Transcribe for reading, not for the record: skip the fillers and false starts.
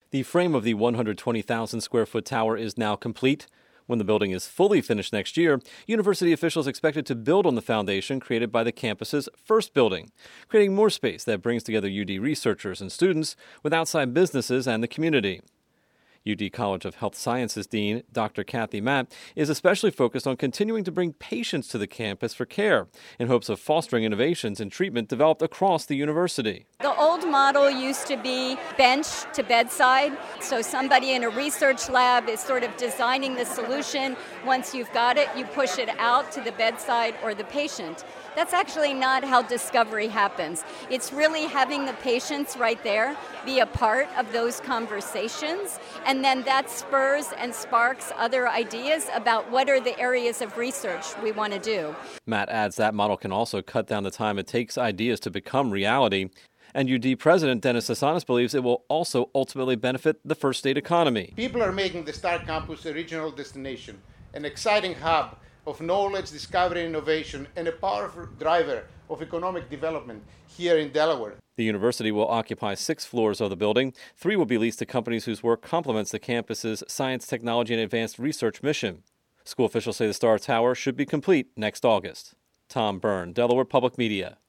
The frame of the 120,000 square foot tower is now complete. When the building is fully finished next year, university officials expected to build on the foundation created by the campus's first building, creating more space that brings together UD researchers and students with outside businesses and the community. UD College of Health Sciences Dean Dr. Kathy Matt is especially focused on continuing to bring patients to the campus for care in hopes of fostering innovations in treatment developed across the university. The old model used to be bench to bedside, so somebody in a research lab is sort of designing the solution. Once you've got it, you push it out to the bedside or the patient. That's actually not how discovery happens. It's really having the patients right there be a part of those conversations, and then that spurs and sparks other ideas about what are the areas of research we want to do. Matt adds that model can also cut down the time it takes ideas to become reality. And UD President Dennis Sasanis believes it will also ultimately benefit the First State economy. People are making the STAR campus a regional destination, an exciting hub of knowledge, discovery, innovation, and a powerful driver of economic development here in Delaware. The university will occupy 6 floors of the building. 3 will be leased to companies whose work complements the campus's science, technology, and advanced research mission. School officials say the STAR Tower should be complete next August. Tom Byrne, Delaware Public Media.